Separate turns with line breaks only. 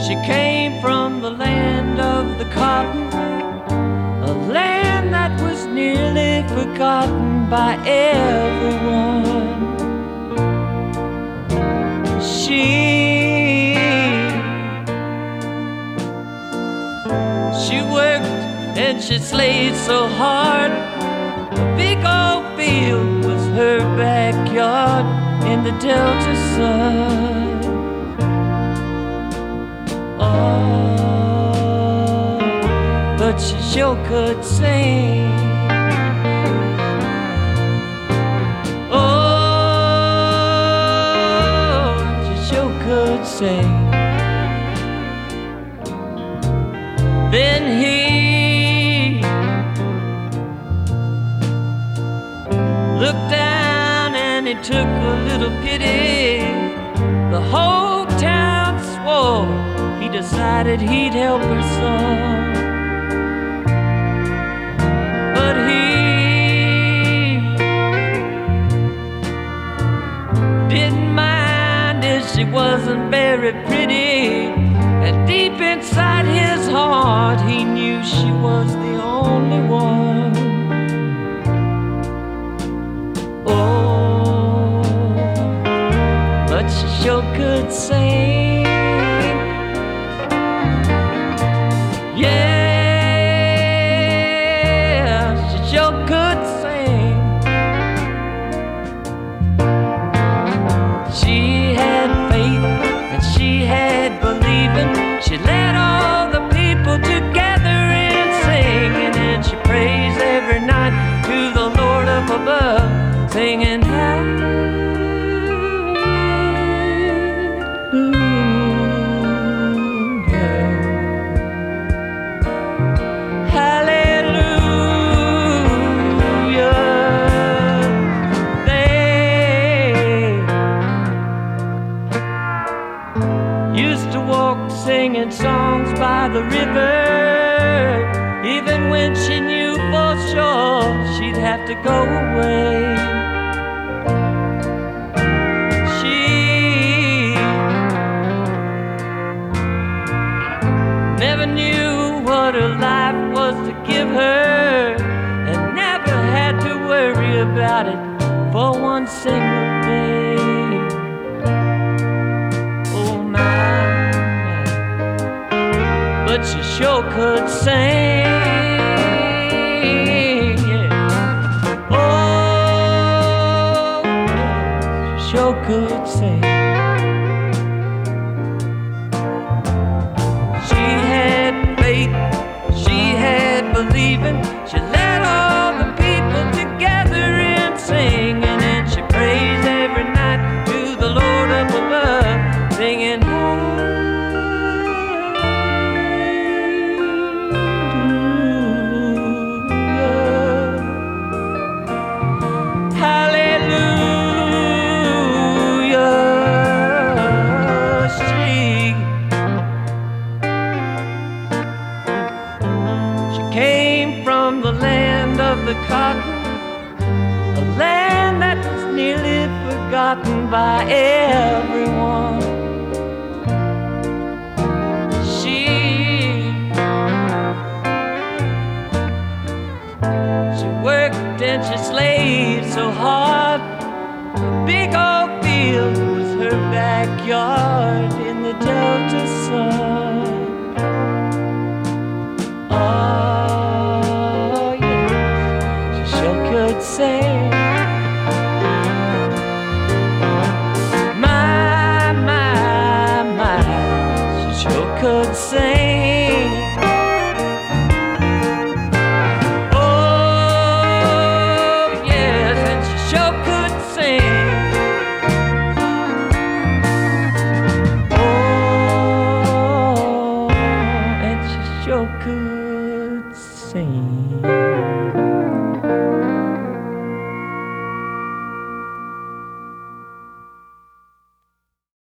She came from the land of the cotton, a land that was nearly forgotten by everyone. She worked and she slaved so hard. A big old field was her backyard in the Delta sun. Oh, but she sure could sing. Oh, she sure could sing. Then he looked down and he took a little pity. The whole town swore he decided he'd help her some. But he didn't mind if she wasn't very pretty. And deep inside his heart he knew she was the only one. Oh, but she sure could sing. Yeah, she sure could sing. She had faith and she had believing. She led all the people together in singing, and she praised every night to the Lord up above, singing singing songs by the river, even when she knew for sure she'd have to go away. She never knew what her life was to give her, and never had to worry about it for one single day. But she sure could sing, yeah. Oh, she sure could sing. She had faith, she had believing. She led all the people together in singing, and she praised every night to the Lord up above, singing. Came from the land of the cotton, a land that was nearly forgotten by everyone. She worked and she slaved so hard. A big old field was her backyard in the Delta sun. Sing. My, she sure could sing.